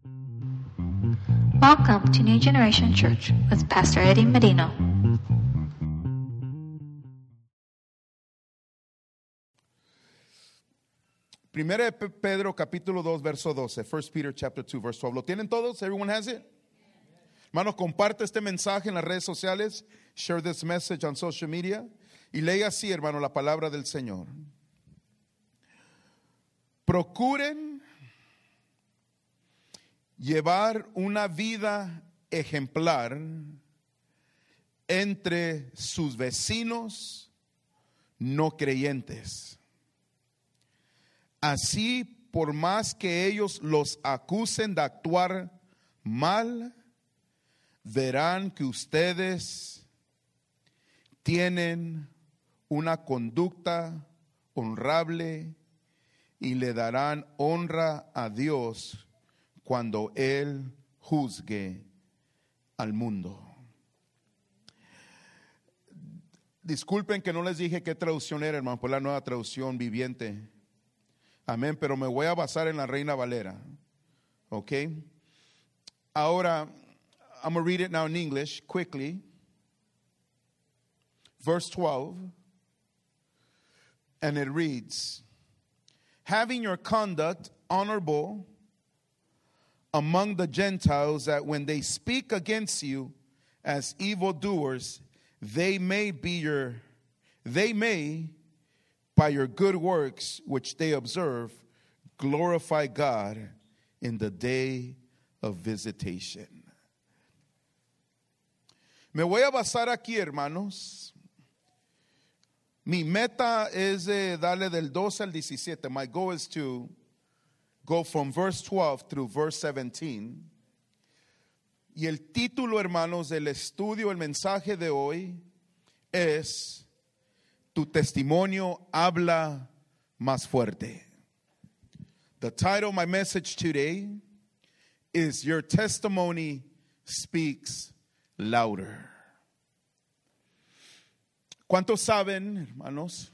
Welcome to New Generation Church with Pastor Eddie Medino. Primera de Pedro capítulo 2 verso 12. 1 Peter chapter 2 verse 12. ¿Lo tienen todos? Everyone has it? Hermano, comparte este mensaje en las redes sociales. Share this message on social media. Y lea así, hermano, la palabra del Señor. Procuren llevar una vida ejemplar entre sus vecinos no creyentes. Así, por más que ellos los acusen de actuar mal, verán que ustedes tienen una conducta honrable y le darán honra a Dios cuando Él juzgue al mundo. Disculpen que no les dije qué traducción era, hermano, por la Nueva Traducción Viviente. Amén, pero me voy a basar en la Reina Valera. Ok. Ahora, I'm going to read it now in English quickly. Verse 12. And it reads, having your conduct honorable among the Gentiles, that when they speak against you as evildoers, they may, by your good works which they observe, glorify God in the day of visitation. Me voy a basar aquí, hermanos. Mi meta es darle del 12 al 17. My goal is to go from verse 12 through verse 17. Y el título, hermanos, del estudio, el mensaje de hoy es: tu testimonio habla más fuerte. The title of my message today is Your Testimony Speaks Louder. ¿Cuántos saben, hermanos,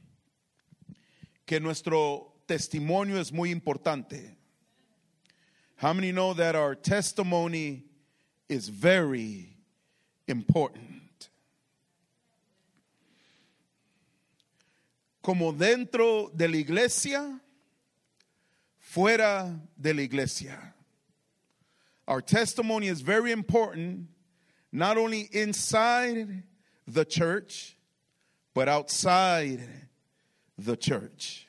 que nuestro testimonio es muy importante? How many know that our testimony is very important? Como dentro de la iglesia, fuera de la iglesia. Our testimony is very important, not only inside the church, but outside the church.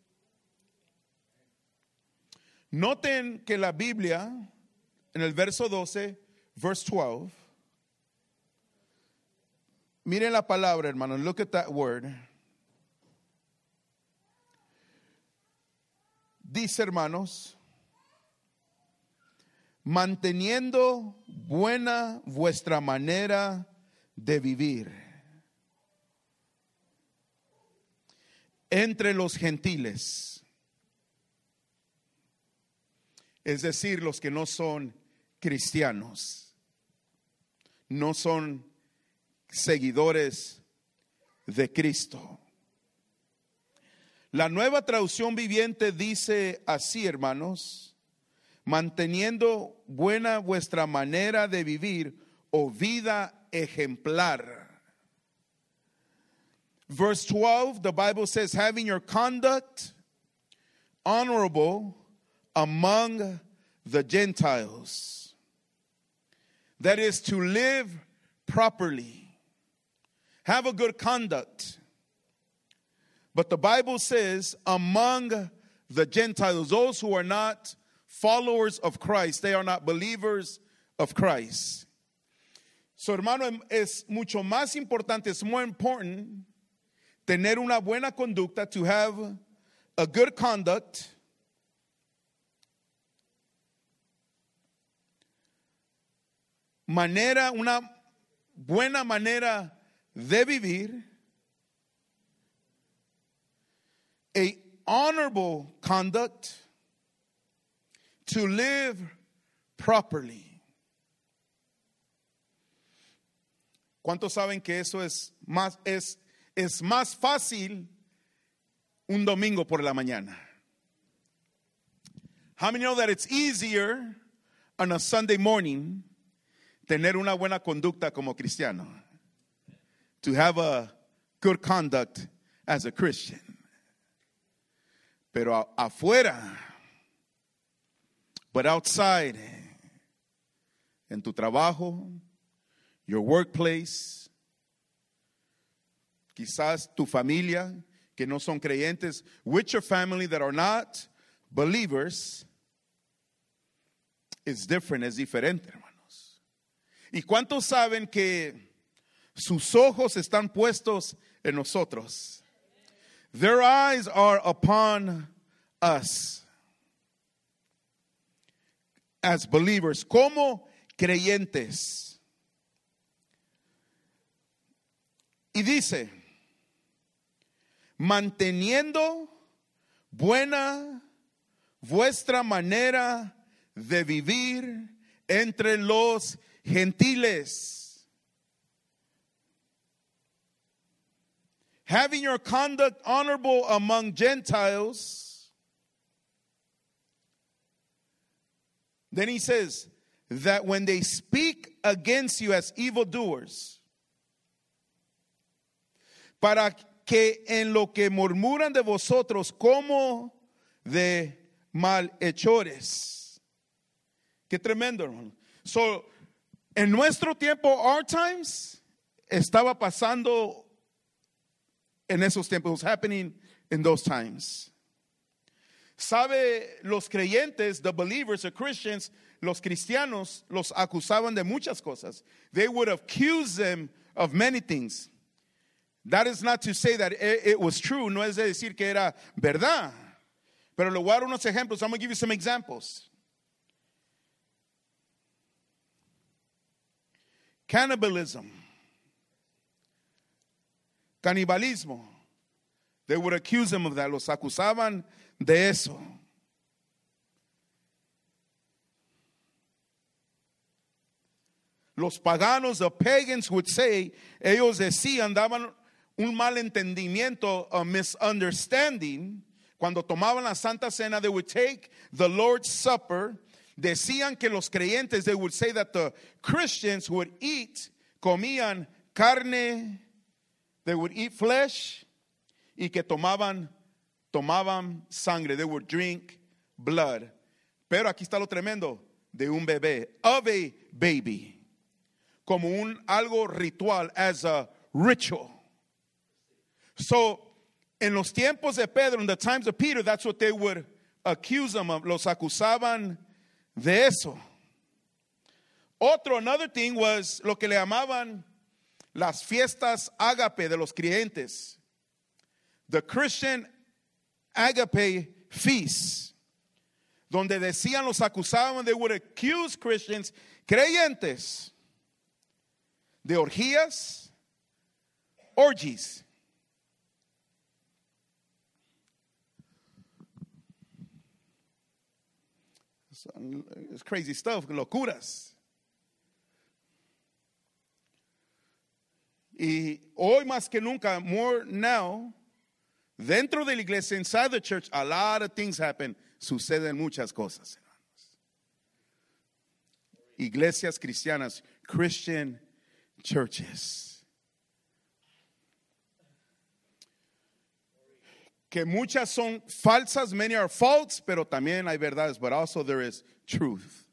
Noten que la Biblia, en el verso 12, verse 12, miren la palabra, hermano, look at that word. Dice, hermanos, manteniendo buena vuestra manera de vivir entre los gentiles, es decir, los que no son cristianos, no son seguidores de Cristo. La Nueva Traducción Viviente dice así, hermanos: manteniendo buena vuestra manera de vivir o vida ejemplar. Verse 12, the Bible says, having your conduct honorable among the Gentiles. That is to live properly. Have a good conduct. But the Bible says among the Gentiles, those who are not followers of Christ, they are not believers of Christ. So, hermano, es mucho más importante, it's more important tener una buena conducta, to have a good conduct, una buena manera de vivir, a honorable conduct, to live properly. ¿Cuántos saben que eso es más fácil un domingo por la mañana? How many know that it's easier on a Sunday morning tener una buena conducta como cristiano. To have a good conduct as a Christian. Pero afuera, but outside, en tu trabajo, your workplace, quizás tu familia que no son creyentes, with your family that are not believers, is different, es diferente, hermanos. ¿Y cuántos saben que sus ojos están puestos en nosotros? Their eyes are upon us as believers, como creyentes. Y dice, manteniendo buena vuestra manera de vivir entre los gentiles. Having your conduct honorable among Gentiles. Then he says that when they speak against you as evildoers, para que en lo que murmuran de vosotros como de malhechores. Qué tremendo, hermano. So, en nuestro tiempo, our times, estaba pasando en esos tiempos. It was happening in those times. Sabe, los creyentes, the believers, the Christians, los cristianos, los acusaban de muchas cosas. They would accuse them of many things. That is not to say that it was true. No es de decir que era verdad. Pero le voy a dar unos ejemplos. I'm going to give you some examples. Cannibalism. Canibalismo. They would accuse them of that. Los acusaban de eso. Los paganos, the pagans would say, ellos decían, daban un malentendimiento, a misunderstanding. Cuando tomaban la Santa Cena, they would take the Lord's Supper. Decían que los creyentes, they would say that the Christians would eat, comían carne, they would eat flesh, y que tomaban sangre, they would drink blood. Pero aquí está lo tremendo, de un bebé, of a baby, como algo ritual, as a ritual. So, en los tiempos de Pedro, in the times of Peter, that's what they would accuse them of. Los acusaban de eso. Another thing was lo que le llamaban las fiestas ágape de los creyentes. The Christian agape feasts. Donde decían, los acusaban, they would accuse Christians, creyentes, de orgías, orgies. It's crazy stuff, locuras. Y hoy más que nunca, more now, dentro de la iglesia, inside the church, a lot of things happen. Suceden muchas cosas, hermanos. Iglesias cristianas, Christian churches. Que muchas son falsas, many are false, pero también hay verdades, but also there is truth.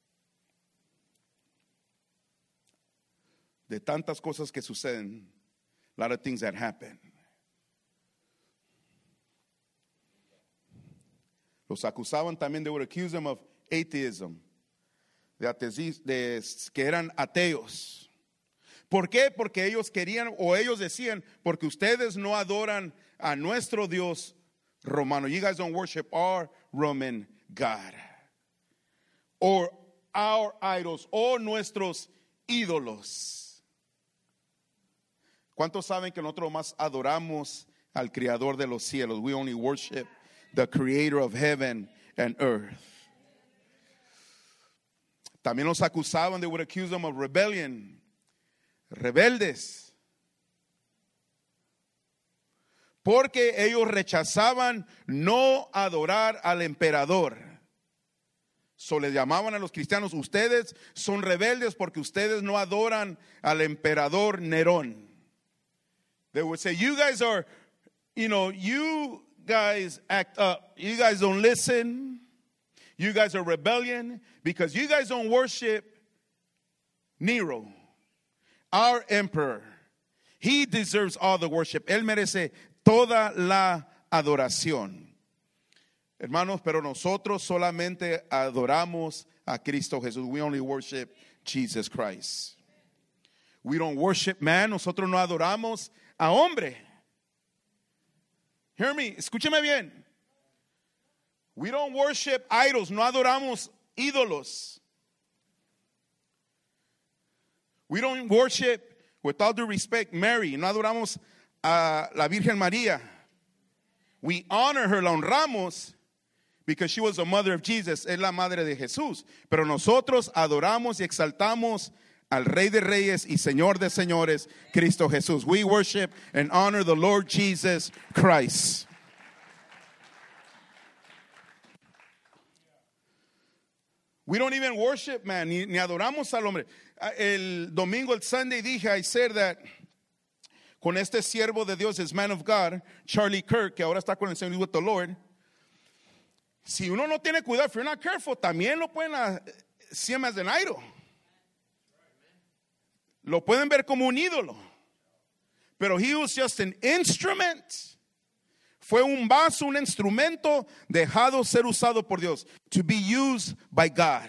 De tantas cosas que suceden, a lot of things that happen. Los acusaban también, they would accuse them of atheism, de que eran ateos. ¿Por qué? Porque ellos querían, o ellos decían, porque ustedes no adoran a nuestro Dios romano. You guys don't worship our Roman God. Or our idols, o nuestros ídolos. ¿Cuántos saben que nosotros más adoramos al Creador de los cielos? We only worship the Creator of heaven and earth. También los acusaban, they would accuse them of rebellion. Rebeldes. Porque ellos rechazaban no adorar al emperador. So les llamaban a los cristianos, ustedes son rebeldes porque ustedes no adoran al emperador Nerón. They would say, you guys are, you guys act up. You guys don't listen. You guys are rebellion because you guys don't worship Nero, our emperor. He deserves all the worship. Él merece toda la adoración. Hermanos, pero nosotros solamente adoramos a Cristo Jesús. We only worship Jesus Christ. We don't worship man. Nosotros no adoramos a hombre. Hear me, escúcheme bien. We don't worship idols. No adoramos ídolos. We don't worship, with all due respect, Mary. No adoramos a la Virgen María. We honor her, la honramos, because she was the mother of Jesus. Es la madre de Jesús. Pero nosotros adoramos y exaltamos al Rey de Reyes y Señor de Señores, Cristo Jesús. We worship and honor the Lord Jesus Christ. We don't even worship man, ni adoramos al hombre. El domingo, el Sunday, dije, I said that con este siervo de Dios, es man of God, Charlie Kirk, que ahora está con el Señor with the Lord. Si uno no tiene cuidado, if you're not careful, también lo pueden see him as an idol. Lo pueden ver como un ídolo. Pero he was just an instrument. Fue un vaso, un instrumento dejado ser usado por Dios. To be used by God.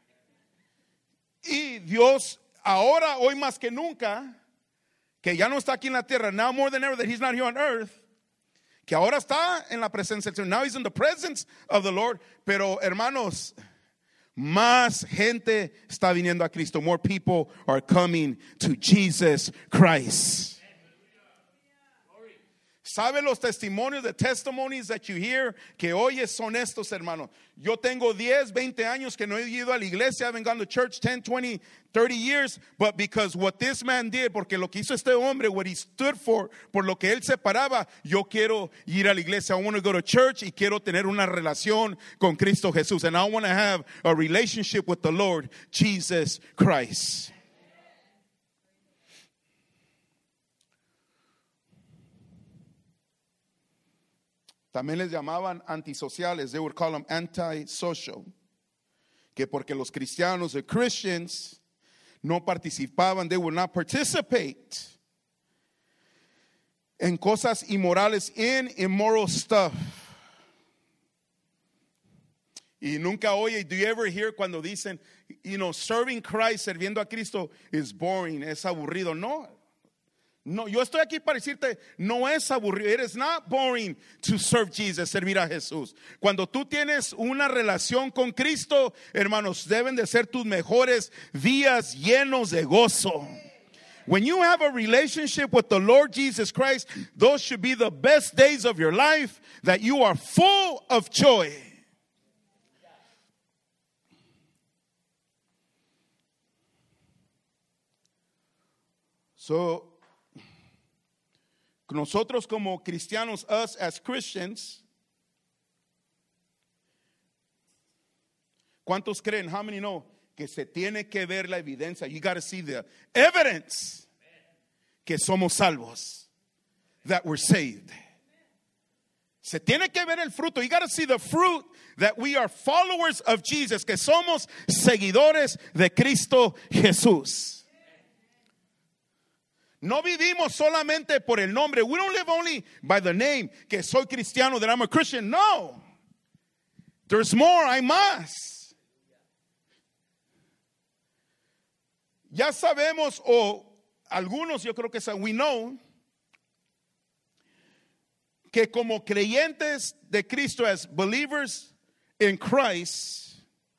Y Dios ahora, hoy más que nunca, que ya no está aquí en la tierra, now more than ever that he's not here on earth, que ahora está en la presencia del Señor. Now he's in the presence of the Lord. Pero hermanos, más gente está viniendo a Cristo. More people are coming to Jesus Christ. ¿Sabe los testimonios, the testimonies that you hear que oyes son estos, hermanos? Yo tengo 10, 20 años que no he ido a la iglesia. I haven't gone to church 10, 20, 30 years. But because what this man did, porque lo que hizo este hombre, what he stood for, por lo que él se paraba, yo quiero ir a la iglesia. I want to go to church y quiero tener una relación con Cristo Jesús. And I want to have a relationship with the Lord Jesus Christ. También les llamaban antisociales. They would call them antisocial. Que porque los cristianos, the Christians, no participaban, they would not participate en cosas inmorales, in immoral stuff. Y nunca oye, do you ever hear cuando dicen, serving Christ, sirviendo a Cristo is boring, es aburrido? No, yo estoy aquí para decirte, no es aburrido. It is not boring to serve Jesus, servir a Jesús. Cuando tú tienes una relación con Cristo, hermanos, deben de ser tus mejores días llenos de gozo. When you have a relationship with the Lord Jesus Christ, those should be the best days of your life, that you are full of joy. So, nosotros como cristianos, us as Christians, ¿cuántos creen? How many know que se tiene que ver la evidencia? You got to see the evidence que somos salvos, that we're saved. Se tiene que ver el fruto. You got to see the fruit that we are followers of Jesus, que somos seguidores de Cristo Jesús. No vivimos solamente por el nombre. We don't live only by the name, que soy cristiano, that I'm a Christian. No. There's more, hay más. Ya sabemos, o algunos yo creo que we know, que como creyentes de Cristo, as believers in Christ,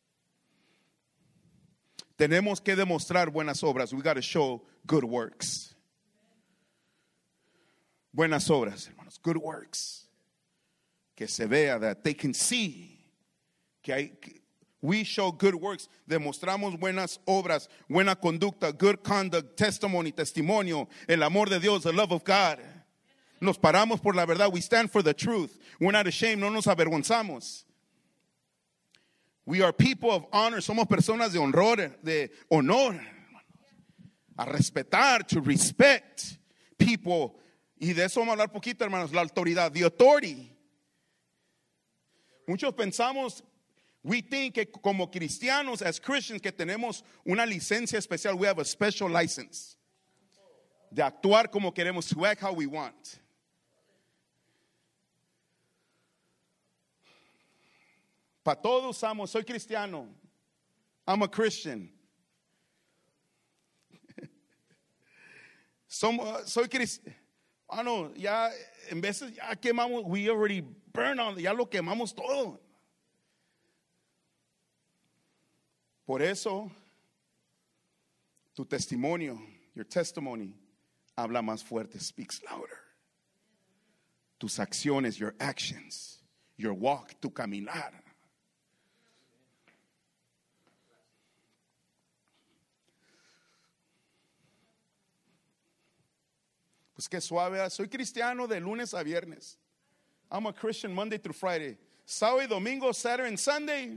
tenemos que demostrar buenas obras. We got to show good works. Buenas obras, hermanos, good works. Que se vea, that they can see que we show good works. Demostramos buenas obras, buena conducta, good conduct, testimony, testimonio, el amor de Dios, the love of God. Nos paramos por la verdad. We stand for the truth. We're not ashamed, no nos avergonzamos. We are people of honor. Somos personas de honor. A respetar, to respect people. Y de eso vamos a hablar poquito, hermanos. La autoridad, the authority. Muchos pensamos, we think que como cristianos, as Christians, que tenemos una licencia especial. We have a special license. De actuar como queremos, to act how we want. Para todos usamos, soy cristiano. I'm a Christian. Soy cristiano. Ah, no, ya en veces ya quemamos, we already burn on, ya lo quemamos todo. Por eso, tu testimonio, your testimony, habla más fuerte, speaks louder. Tus acciones, your actions, your walk, tu caminar. Pues qué suave, soy cristiano de lunes a viernes. I'm a Christian Monday through Friday. Sábado y domingo, Saturday and Sunday.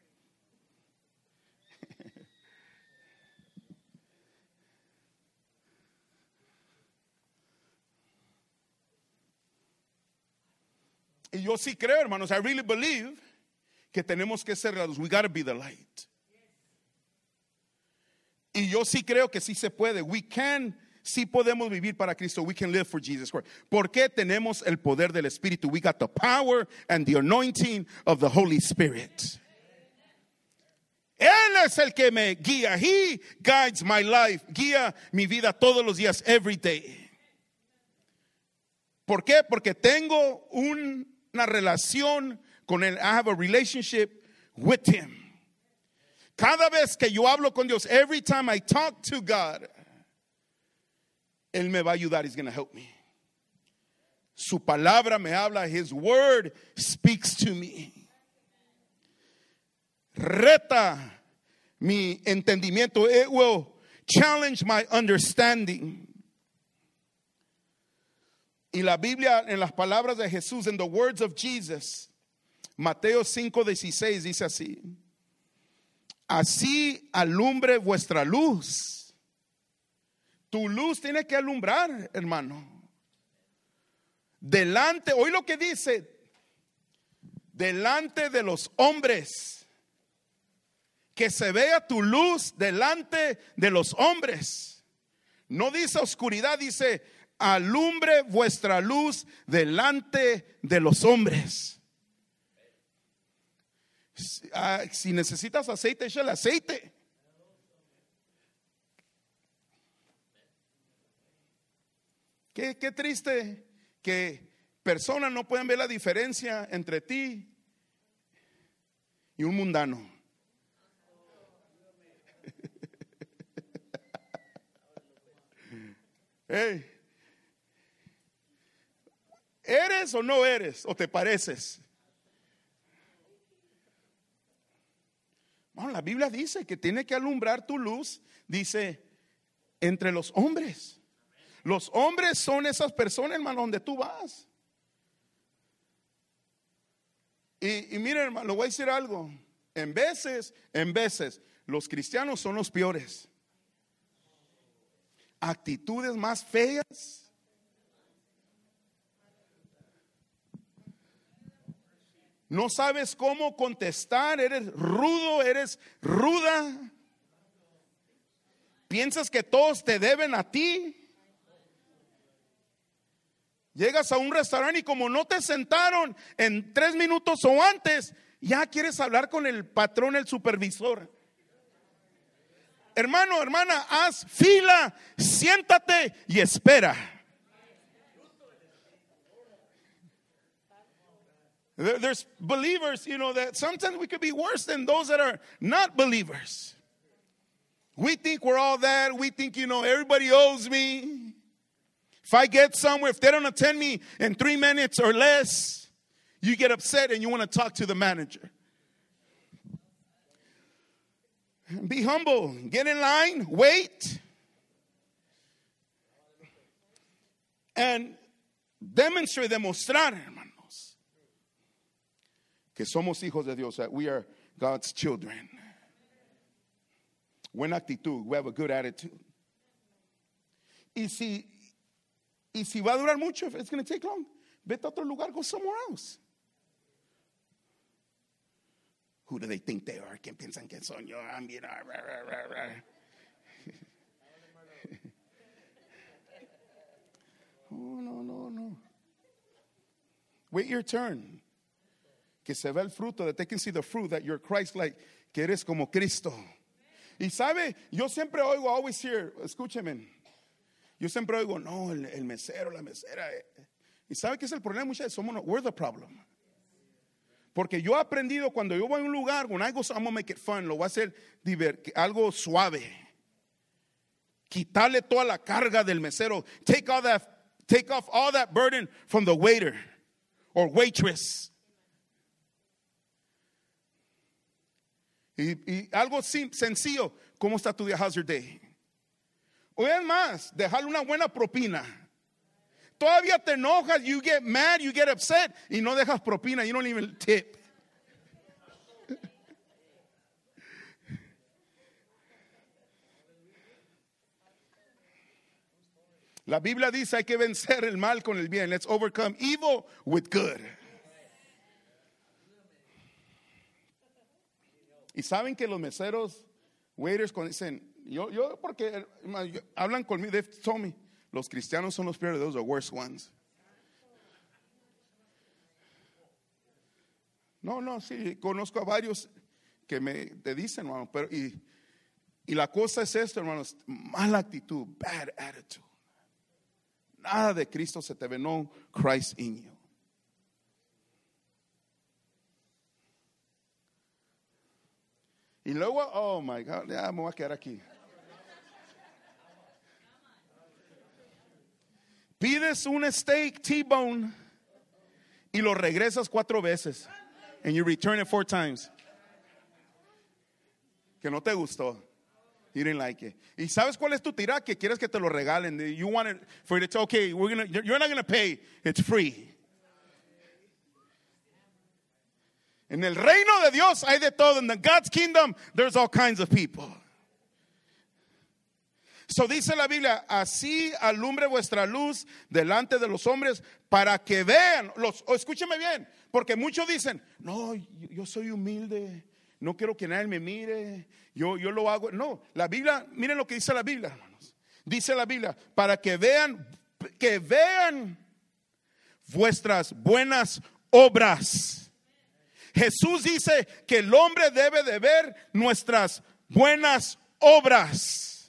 Y yo sí creo, hermanos, I really believe que tenemos que ser la luz. We got to be the light. Y yo sí creo que sí se puede. We can. Sí podemos vivir para Cristo. We can live for Jesus Christ. Porque tenemos el poder del Espíritu. We got the power and the anointing of the Holy Spirit. Él es el que me guía. He guides my life. Guía mi vida todos los días, every day. ¿Por qué? Porque tengo una relación con él. I have a relationship with him. Cada vez que yo hablo con Dios, every time I talk to God, Él me va a ayudar. He's going to help me. Su palabra me habla. His word speaks to me. Reta mi entendimiento. It will challenge my understanding. Y la Biblia, en las palabras de Jesús, in the words of Jesus, Mateo 5:16 dice así: así alumbre vuestra luz. Tu luz tiene que alumbrar, hermano. Delante, oí lo que dice, delante de los hombres. Que se vea tu luz delante de los hombres. No dice oscuridad, dice alumbre vuestra luz delante de los hombres. Si necesitas aceite, échale aceite. Qué triste que personas no pueden ver la diferencia entre ti y un mundano. Hey, ¿eres o no eres? ¿O te pareces? Bueno, la Biblia dice que tiene que alumbrar tu luz, dice, entre los hombres. Los hombres son esas personas, hermano, donde tú vas. Y mira, hermano, le voy a decir algo. En veces, los cristianos son los peores. Actitudes más feas. No sabes cómo contestar, eres rudo, eres ruda. Piensas que todos te deben a ti. Llegas a un restaurante y como no te sentaron en 3 minutos o antes, ya quieres hablar con el patrón, el supervisor. Hermano, hermana, haz fila, siéntate y espera. There's believers, that sometimes we could be worse than those that are not believers. We think we're all that. We think, everybody owes me. If I get somewhere, if they don't attend me in 3 minutes or less, you get upset and you want to talk to the manager. Be humble. Get in line. Wait. And demostrar, hermanos, que somos hijos de Dios, that we are God's children. Buena actitud. We have a good attitude. Y si va a durar mucho, if it's going to take long, vete a otro lugar, go somewhere else. Who do they think they are? ¿Quién piensan que son yo? I'm bien, Oh, no. Wait your turn. Que se vea el fruto, that they can see the fruit, that you're Christ-like, que eres como Cristo. Y sabe, yo siempre oigo, always hear, escúcheme, yo siempre oigo, no, el mesero, la mesera. Y sabe que es el problema, muchas veces we're the problem. Porque yo he aprendido cuando yo voy a un lugar, when I go, I'm gonna make it fun, lo voy a hacer algo suave. Quitarle toda la carga del mesero. Take off all that burden from the waiter or waitress. Y algo sencillo, ¿cómo está tu día? How's your day? O es más, dejarle una buena propina. Todavía te enojas, you get mad, you get upset, y no dejas propina, you don't even tip. La Biblia dice hay que vencer el mal con el bien. Let's overcome evil with good. Y saben que los meseros, waiters, cuando dicen, porque hablan conmigo, they've told me, los cristianos son los peores, those are the worst ones. No, sí, conozco a varios que te dicen, hermano, pero y la cosa es esto, hermanos, mala actitud, bad attitude. Nada de Cristo se te ve, no Christ in you. Y luego, oh my God, ya me voy a quedar aquí. Pides un steak T-bone y lo regresas 4 veces. And you return it 4 times. Que no te gustó. You didn't like it. ¿Y sabes cuál es tu tirada? Que quieres que te lo regalen. You want it for it to say, okay, you're not going to pay. It's free. En el reino de Dios hay de todo. In the God's kingdom, there's all kinds of people. So dice la Biblia, así alumbre vuestra luz delante de los hombres para que vean. Escúcheme bien, porque muchos dicen, no, yo soy humilde, no quiero que nadie me mire, yo lo hago. No, la Biblia, miren lo que dice la Biblia, hermanos. Dice la Biblia, para que vean vuestras buenas obras. Jesús dice que el hombre debe de ver nuestras buenas obras.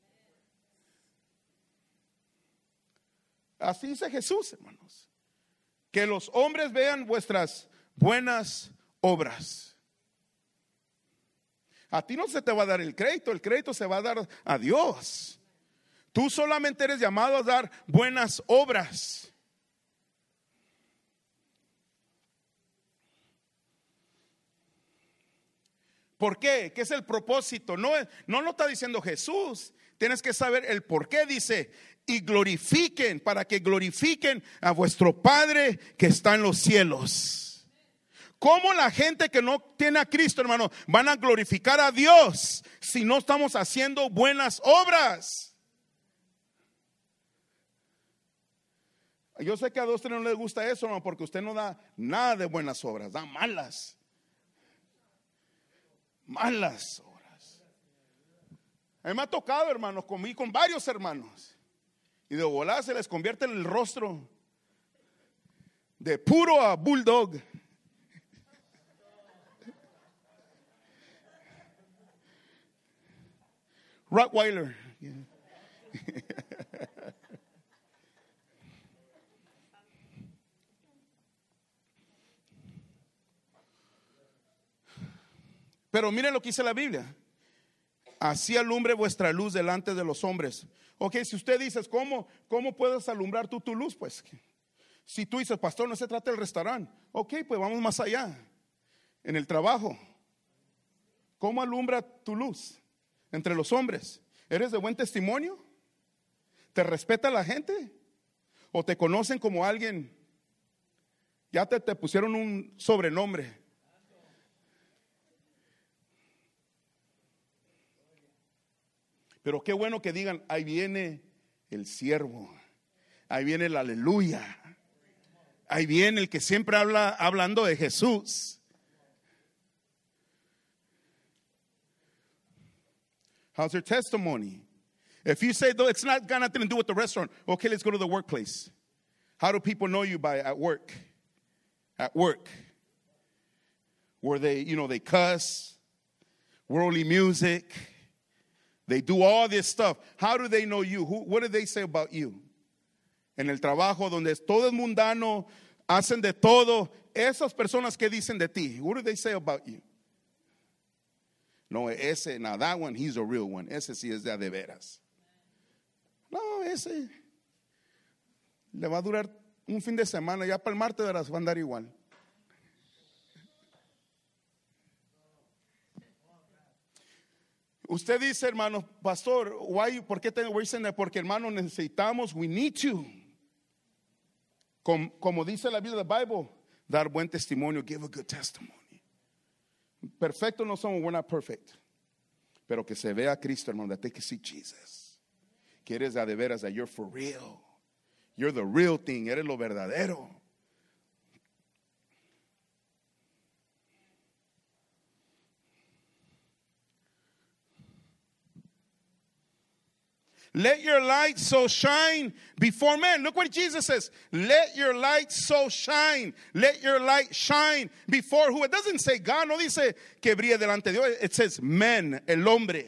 Así dice Jesús, hermanos. Que los hombres vean vuestras buenas obras. A ti no se te va a dar el crédito se va a dar a Dios. Tú solamente eres llamado a dar buenas obras. ¿Por qué? ¿Qué es el propósito? No lo está diciendo Jesús. Tienes que saber el por qué. Dice, y glorifiquen, para que glorifiquen a vuestro Padre que está en los cielos. ¿Cómo la gente que no tiene a Cristo, hermano, van a glorificar a Dios si no estamos haciendo buenas obras? Yo sé que a usted no le gusta eso, hermano, porque usted no da nada de buenas obras, da malas obras. A mí me ha tocado, hermanos, conmigo, con varios hermanos, y de volada se les convierte en el rostro de puro a bulldog. Rottweiler. Pero miren lo que dice la Biblia. Así alumbre vuestra luz delante de los hombres. Ok, si usted dice, ¿cómo puedes alumbrar tú tu luz? Pues, si tú dices, pastor, no se trata del restaurante. Ok, pues vamos más allá. En el trabajo, ¿cómo alumbra tu luz entre los hombres? ¿Eres de buen testimonio? ¿Te respeta la gente? ¿O te conocen como alguien? Ya te pusieron un sobrenombre. Pero qué bueno que digan, ahí viene el siervo, ahí viene el aleluya, ahí viene el que siempre habla hablando de Jesús. How's your testimony? If you say, though, it's not got nothing to do with the restaurant, okay, let's go to the workplace. How do people know you at work? At work. Where they cuss, worldly music, they do all this stuff. How do they know you? What do they say about you? En el trabajo donde todo es mundano, hacen de todo, esas personas que dicen de ti, what do they say about you? No, that one, he's a real one. Ese sí es de veras. No, ese le va a durar un fin de semana, ya para el martes va a andar igual. Usted dice, hermano, pastor, ¿por qué tengo que decir? Porque, hermano, necesitamos, we need to. Como dice la Biblia, the Bible, dar buen testimonio, give a good testimony. Perfecto no somos, we're not perfect. Pero que se vea a Cristo, hermano, that they can see Jesus. Que eres de veras, that you're for real. You're the real thing, eres lo verdadero. Let your light so shine before men. Look what Jesus says. Let your light so shine. Let your light shine before who? It doesn't say God. No dice que brille delante de Dios. It says men, el hombre.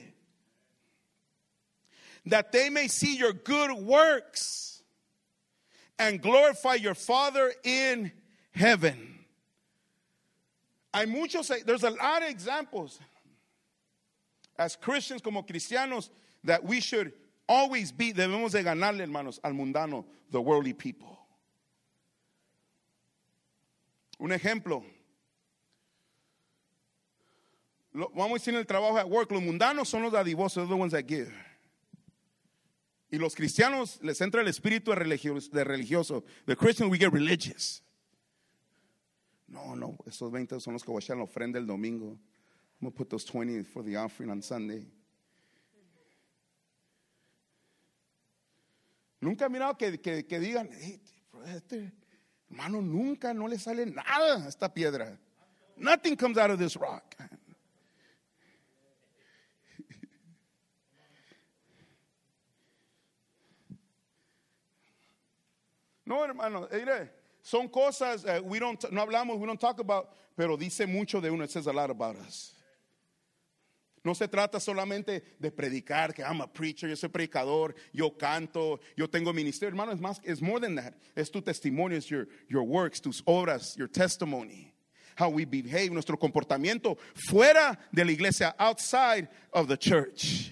That they may see your good works and glorify your Father in heaven. Hay muchos, there's a lot of examples as Christians, como cristianos, that we should always debemos de ganarle, hermanos, al mundano, the worldly people. Un ejemplo. Vamos a decir en el trabajo at work, los mundanos son los dadivosos, they're the ones that give. Y los cristianos les entra el espíritu de religioso. The Christians, we get religious. No, esos 20 son los que voy a echar en la ofrenda el domingo. I'm going to put those 20 for the offering on Sunday. Nunca he mirado que digan, hey, este hermano nunca no le sale nada a esta piedra. Nothing comes out of this rock. No, hermano, son cosas no hablamos, we don't talk about, pero dice mucho de uno. It says a lot about us. No se trata solamente de predicar, que I'm a preacher, yo soy predicador, yo canto, yo tengo ministerio. Hermano, it's more than that. Es tu testimonio, es your works, tus obras, your testimony. How we behave, nuestro comportamiento fuera de la iglesia, outside of the church.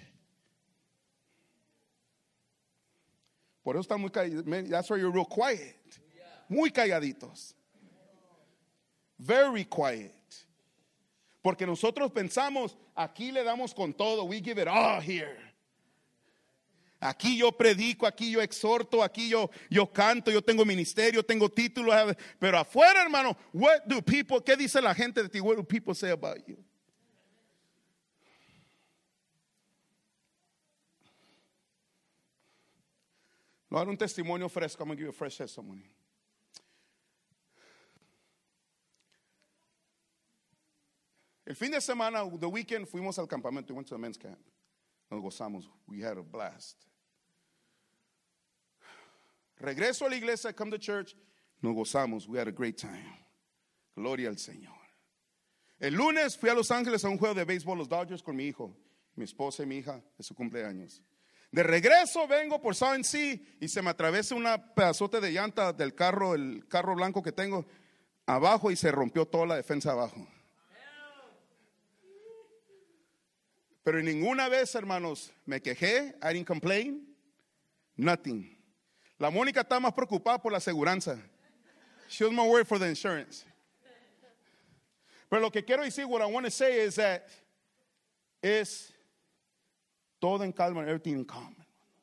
Por eso están muy calladitos. That's why you're real quiet. Muy calladitos. Very quiet. Porque nosotros pensamos, aquí le damos con todo. We give it all here. Aquí yo predico, aquí yo exhorto, aquí yo canto, yo tengo ministerio, tengo título. Pero afuera, hermano, ¿qué dice la gente de ti? What do people say about you? Voy a dar un testimonio fresco. I'm going to give you a fresh testimony. El fin de semana, the weekend, fuimos al campamento. We went to the men's camp. Nos gozamos. We had a blast. Regreso a la iglesia, come to church. Nos gozamos. We had a great time. Gloria al Señor. El lunes fui a Los Ángeles a un juego de béisbol, los Dodgers, con mi hijo, mi esposa y mi hija de su cumpleaños. De regreso vengo por Southern Sea y se me atravesa una pedazote de llanta del carro, el carro blanco que tengo abajo, y se rompió toda la defensa abajo. Pero ninguna vez, hermanos, me quejé. I didn't complain. Nothing. La Mónica está más preocupada por la aseguranza. She was more worried for the insurance. Pero lo que quiero decir, what I want to say is that es todo en calma, everything in calm.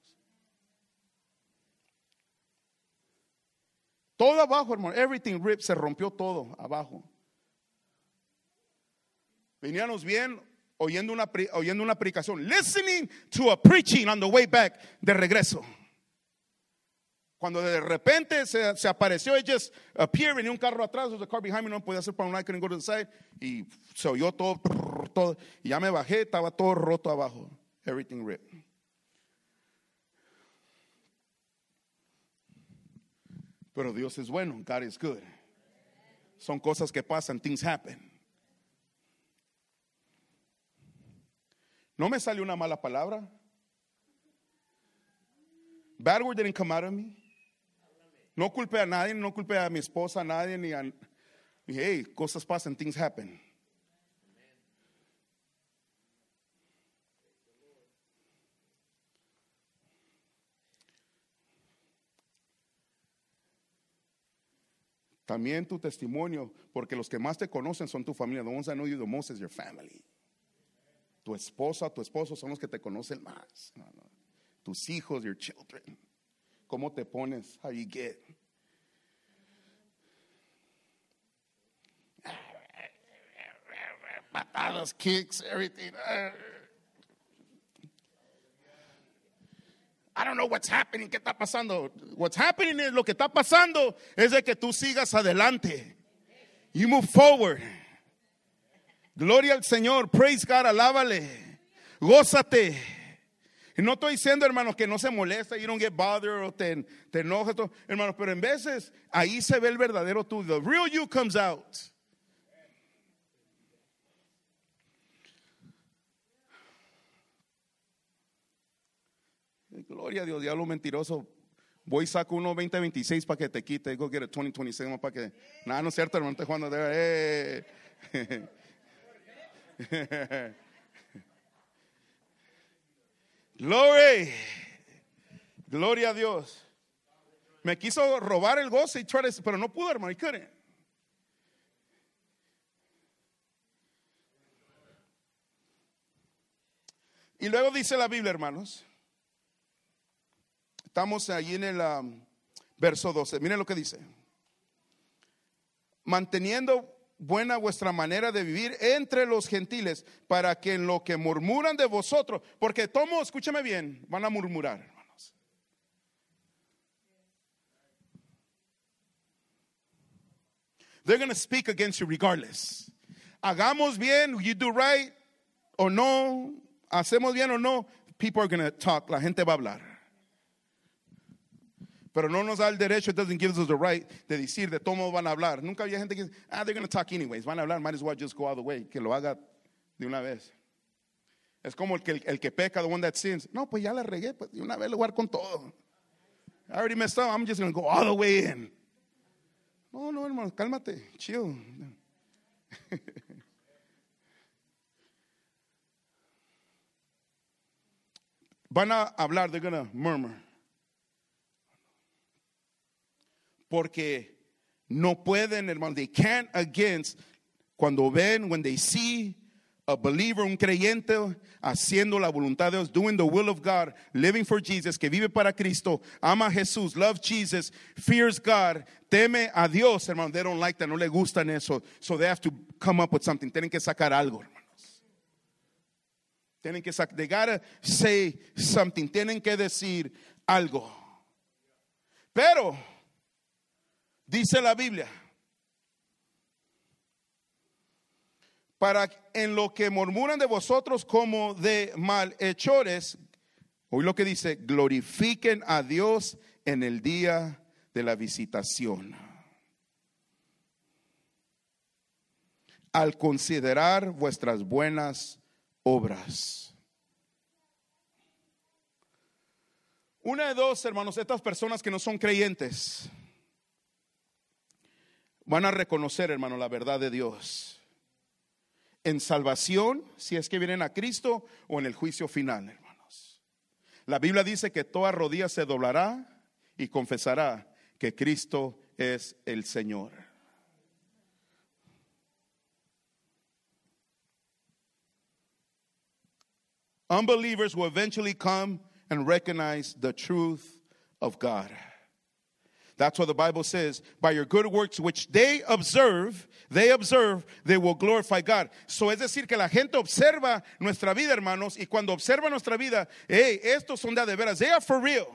Todo abajo, hermano, everything ripped, se rompió todo abajo. Veníamos bien, oyendo una predicación, listening to a preaching on the way back, de regreso. Cuando de repente se apareció, it just appeared, venía un carro atrás, there was a car behind me, no podía hacer para un lado, couldn't go to the side, y se oyó todo, y ya me bajé, estaba todo roto abajo, everything ripped. Pero Dios es bueno, God is good. Son cosas que pasan, things happen. No me salió una mala palabra. Bad word didn't come out of me. No culpé a nadie, no culpé a mi esposa, a nadie, ni a... Hey, cosas pasan, things happen. También tu testimonio, porque los que más te conocen son tu familia. The ones that know you the most is your family. Tu esposa, tu esposo son los que te conocen más. No. Tus hijos, your children. ¿Cómo te pones? How you get? Patadas, kicks, everything. I don't know what's happening. ¿Qué está pasando? What's happening es lo que está pasando es de que tú sigas adelante. You move forward. Gloria al Señor. Praise God. Alábale. Gózate. Y no estoy diciendo, hermanos, que no se molesta, you don't get bothered o te enojas, hermanos, pero en veces ahí se ve el verdadero tú. The real you comes out. Gloria a Dios, diablo mentiroso. Voy y saco uno 2026 para que te quite. Go get a 2027 para que. Nada, no es cierto, hermano. Estoy jugando de. Glory. Gloria a Dios. Me quiso robar el gozo y pero no pudo, hermano. He couldn't. Y luego dice la Biblia, hermanos. Estamos allí en el verso 12. Miren lo que dice. Manteniendo buena vuestra manera de vivir entre los gentiles, para que en lo que murmuran de vosotros, porque todos, escúchame bien, van a murmurar, hermanos. They're going to speak against you regardless. Hagamos bien, you do right o no, hacemos bien o no, people are going to talk, la gente va a hablar. Pero no nos da el derecho, it doesn't give us the right de decir, de todos van a hablar. Nunca había gente que dice, they're going to talk anyways, van a hablar, might as well just go all the way, que lo haga de una vez. Es como el que peca, the one that sins. No, pues ya la regué, pues de una vez le voy a dar con todo. I already messed up, I'm just going to go all the way in. No, hermano, cálmate, chill. Van a hablar, they're going to murmur. Porque no pueden, hermano, they can't against, cuando ven, when they see a believer, un creyente, haciendo la voluntad de Dios, doing the will of God, living for Jesus, que vive para Cristo, ama a Jesús, loves Jesus, fears God, teme a Dios, hermano, they don't like that, no le gustan eso, so they have to come up with something, tienen que sacar algo, hermanos. Tienen que sacar, they gotta say something, tienen que decir algo. Pero dice la Biblia, para en lo que murmuran de vosotros como de malhechores, hoy lo que dice, glorifiquen a Dios en el día de la visitación. Al considerar vuestras buenas obras. Una de dos, hermanos, estas personas que no son creyentes van a reconocer, hermano, la verdad de Dios en salvación, si es que vienen a Cristo, o en el juicio final, hermanos. La Biblia dice que toda rodilla se doblará y confesará que Cristo es el Señor. Unbelievers will eventually come and recognize the truth of God. That's what the Bible says. By your good works which they observe, they will glorify God. So es decir que la gente observa nuestra vida, hermanos, y cuando observa nuestra vida, hey, estos son de veras. They are for real.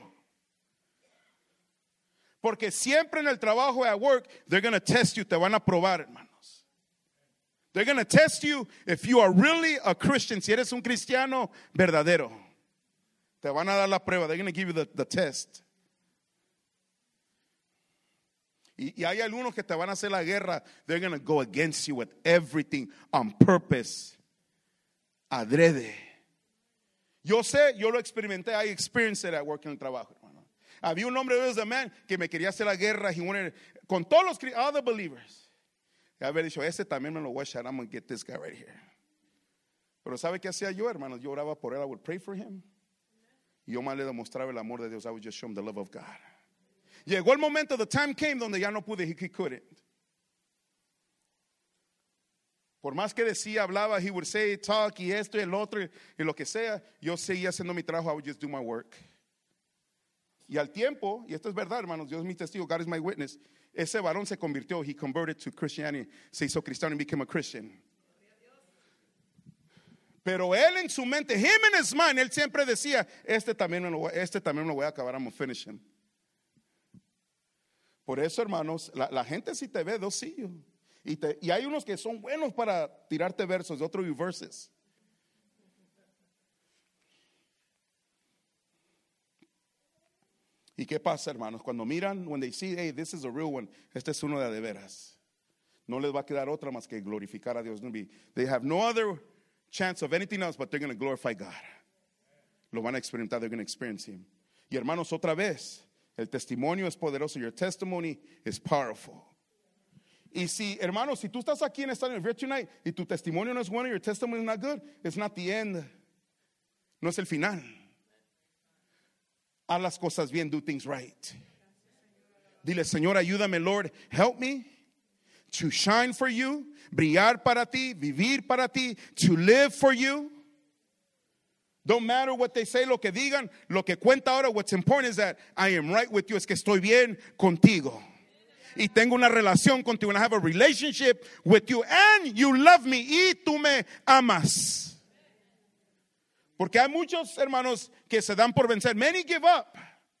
Porque siempre en el trabajo at work, they're going to test you, te van a probar, hermanos. They're going to test you if you are really a Christian, si eres un cristiano verdadero. Te van a dar la prueba. They're going to give you the test. Y hay algunos que te van a hacer la guerra. They're going to go against you with everything on purpose. Adrede. Yo sé, yo lo experimenté. I experienced it at work en el trabajo, hermano. Había un hombre, there was a man que me quería hacer la guerra. He wanted, con todos los all the believers. Y haber dicho, ese también me lo voy a echar. I'm going to get this guy right here. Pero ¿sabe qué hacía yo, hermano? Yo oraba por él. I would pray for him. Y yo más le demostraba el amor de Dios. I would just show him the love of God. Llegó el momento, the time came donde ya no pude, he couldn't. Por más que decía, hablaba, he would say, talk, y esto y el otro, y lo que sea, yo seguía haciendo mi trabajo, I would just do my work. Y al tiempo, y esto es verdad, hermanos, Dios es mi testigo, God is my witness, ese varón se convirtió, he converted to Christianity, se hizo cristiano and became a Christian. Pero él en su mente, him in his mind, él siempre decía, este también me lo voy a acabar, I'm going to finish him. Por eso, hermanos, la gente si te ve, they'll see you. Y hay unos que son buenos para tirarte versos, otros verses. ¿Y qué pasa, hermanos? Cuando miran, when they see, hey, this is a real one, este es uno de veras. No les va a quedar otra más que glorificar a Dios. They have no other chance of anything else, but they're going to glorify God. Lo van a experimentar, they're going to experience Him. Y hermanos, otra vez, el testimonio es poderoso. Your testimony is powerful. Y si, hermanos, si tú estás aquí en esta universidad tonight y tu testimonio no es bueno, your testimony is not good, it's not the end. No es el final. Haz las cosas bien, do things right. Dile, Señor, ayúdame, Lord, help me to shine for you, brillar para ti, vivir para ti, to live for you. Don't matter what they say, lo que digan, lo que cuenta ahora, what's important is that I am right with you, es que estoy bien contigo. Y tengo una relación contigo, and I have a relationship with you, and you love me, y tú me amas. Porque hay muchos hermanos que se dan por vencer. Many give up.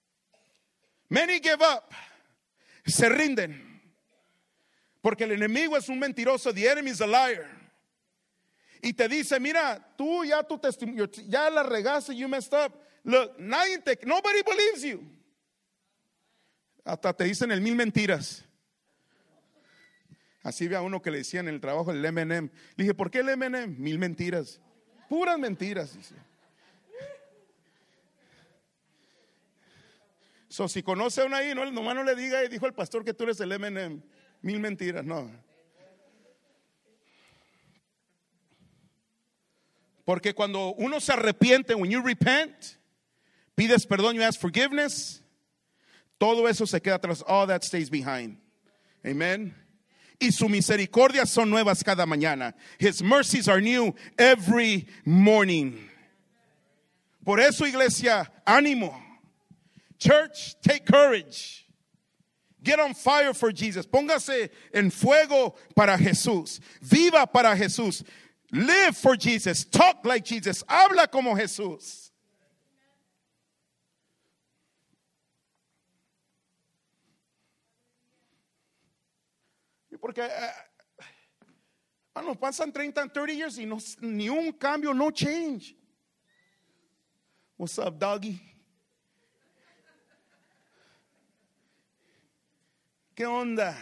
Se rinden. Porque el enemigo es un mentiroso. The enemy is a liar. Y te dice, mira, tú ya tu testimonio, ya la regaste, you messed up. Look, nobody believes you. Hasta te dicen el mil mentiras. Así ve a uno que le decían en el trabajo el M&M. Le dije, ¿por qué el M&M? 1000 mentiras. Puras mentiras. Dice. So, si conoce a uno ahí, nomás no le diga, dijo el pastor que tú eres el M&M. 1000 mentiras, no. Porque cuando uno se arrepiente, when you repent, pides perdón, you ask forgiveness, todo eso se queda atrás. All that stays behind. Amen. Y su misericordia son nuevas cada mañana. His mercies are new every morning. Por eso, iglesia, ánimo. Church, take courage. Get on fire for Jesus. Póngase en fuego para Jesús. Viva para Jesús. Live for Jesus. Talk like Jesus. Habla como Jesús. Porque nos pasan 30 years y ni un cambio, no change. What's up, doggy? ¿Qué onda?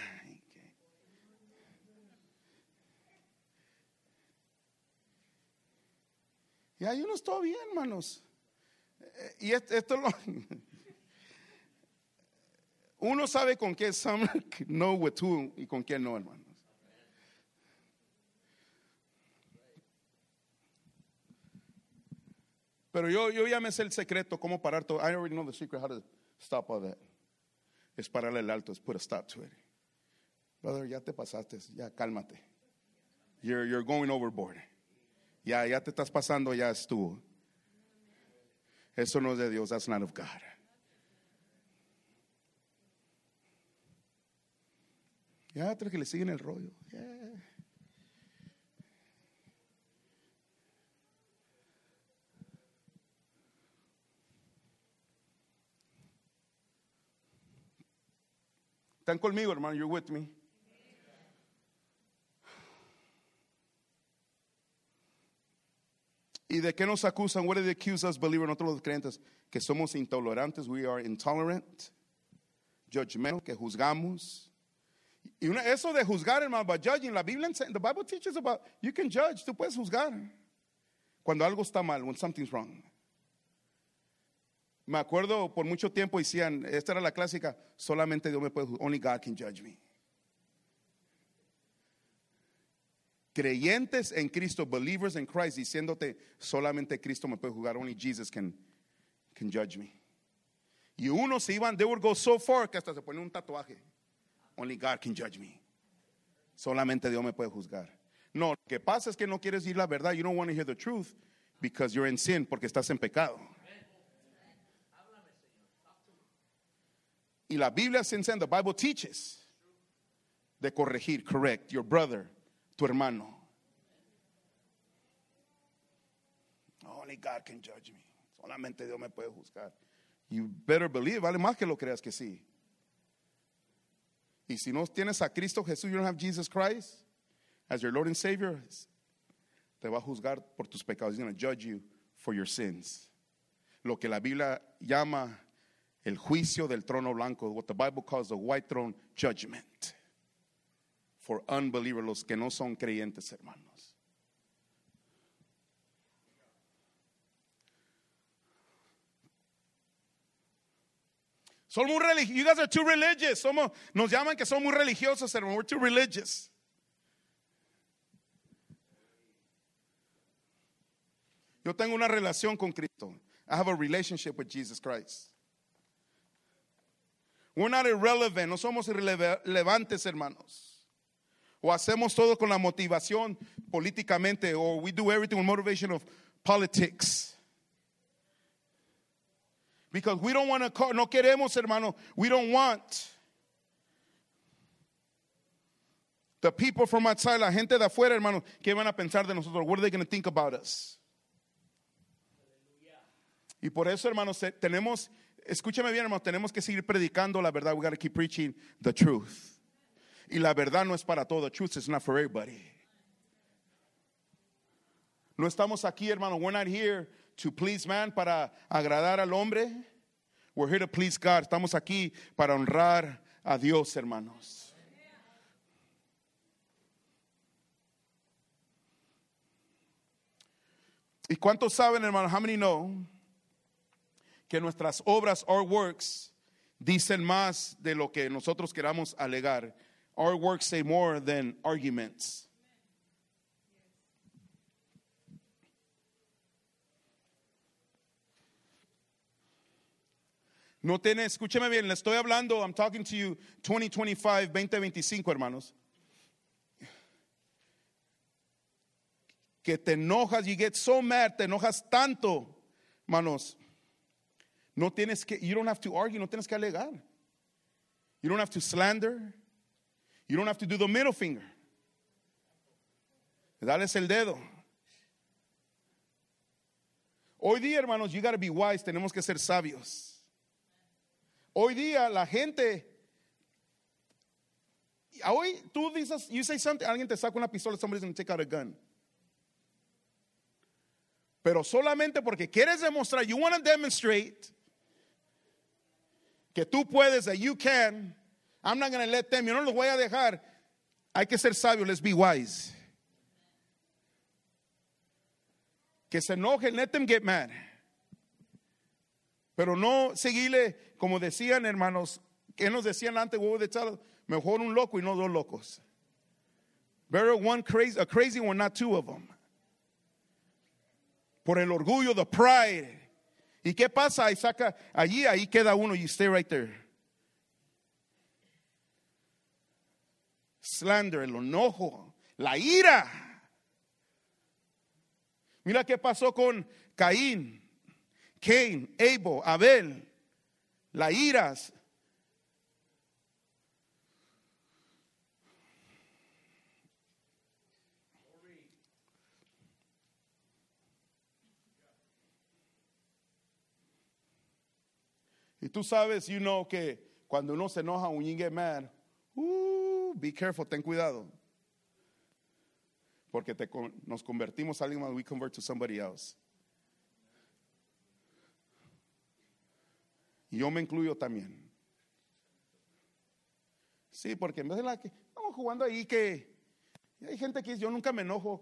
Y hay unos todavía, hermanos. Y esto lo... Uno sabe con qué some know with who y con quién no, hermanos. Pero yo ya me sé el secreto, cómo parar todo. I already know the secret how to stop all that. Es pararle el alto, es put a stop to it. Brother, ya te pasaste, ya cálmate. You're going overboard. Ya te estás pasando, ya estuvo. Eso no es de Dios, that's not of God. Ya otros que le siguen el rollo. Yeah. ¿Están conmigo, hermano? You're with me. ¿Y de qué nos acusan? What do they accuse us, believers, nosotros los creyentes? Que somos intolerantes. We are intolerant. Judgmental, que juzgamos. Y eso de juzgar, hermano, about judging, la Biblia, the Bible teaches about, you can judge, tú puedes juzgar. Cuando algo está mal, when something's wrong. Me acuerdo por mucho tiempo decían, esta era la clásica, solamente Dios me puede juzgar, only God can judge me. Creyentes en Cristo, believers in Christ, diciéndote, solamente Cristo me puede juzgar, only Jesus can judge me. Y unos se iban, they would go so far que hasta se ponen un tatuaje. Only God can judge me. Solamente Dios me puede juzgar. No, lo que pasa es que no quieres oír la verdad. You don't want to hear the truth because you're in sin, porque estás en pecado. Y la Biblia se enseña, the Bible teaches de corregir, correct your brother, tu hermano. Only God can judge me. Solamente Dios me puede juzgar. You better believe, vale más que lo creas que sí. Y si no tienes a Cristo Jesús, you don't have Jesus Christ as your Lord and Savior, te va a juzgar por tus pecados. He's going to judge you for your sins. Lo que la Biblia llama el juicio del trono blanco, what the Bible calls the white throne judgment for unbelievers, los que no son creyentes, hermanos. Son muy religiosos. You guys are too religious. Nos llaman que son muy religiosos, hermano. We're too religious. Yo tengo una relación con Cristo. I have a relationship with Jesus Christ. We're not irrelevant. No somos irrelevantes, hermanos. O hacemos todo con la motivación políticamente, or we do everything with motivation of politics. Because we don't want to, no queremos, hermano, we don't want the people from outside, la gente de afuera, hermano, ¿qué van a pensar de nosotros? What are they going to think about us? Y por eso, hermanos, tenemos, escúchame bien, hermanos, tenemos que seguir predicando la verdad. We got to keep preaching the truth. Y la verdad no es para todo. The truth is not for everybody. No estamos aquí, hermano. We're not here to please man, para agradar al hombre. We're here to please God. Estamos aquí para honrar a Dios, hermanos. ¿Y cuántos saben, hermano? How many know que nuestras obras, our works, dicen más de lo que nosotros queramos alegar? Our works say more than arguments. No tiene, escúcheme bien, le estoy hablando, I'm talking to you 2025, 2025, hermanos. Que te enojas, you get so mad, te enojas tanto, hermanos. No tienes que, you don't have to argue, no tienes que alegar. You don't have to slander. You don't have to do the middle finger. Dales el dedo. Hoy día, hermanos, you got to be wise, tenemos que ser sabios. Hoy día la gente, hoy tú dices, you say something, alguien te saca una pistola, somebody's going to take out a gun. Pero solamente porque quieres demostrar, you want to demonstrate que tú puedes, that you can, I'm not going to let them, yo no los voy a dejar. Hay que ser sabio, let's be wise. Que se enojen, let them get mad. Pero no seguirle, como decían, hermanos, que nos decían antes, mejor un loco y no dos locos. Better a crazy one, not two of them. Por el orgullo, the pride. ¿Y qué pasa? Ahí saca, ahí queda uno, you stay right there. Slander, el enojo, la ira. Mira qué pasó con Caín, Abel, Abel, la ira. Y tú sabes, you know, que cuando uno se enoja, when you get mad, be careful, ten cuidado. Porque nos convertimos a alguien más, we convert to somebody else. Y yo me incluyo también. Sí, porque en vez de que estamos jugando ahí que hay gente que dice, yo nunca me enojo.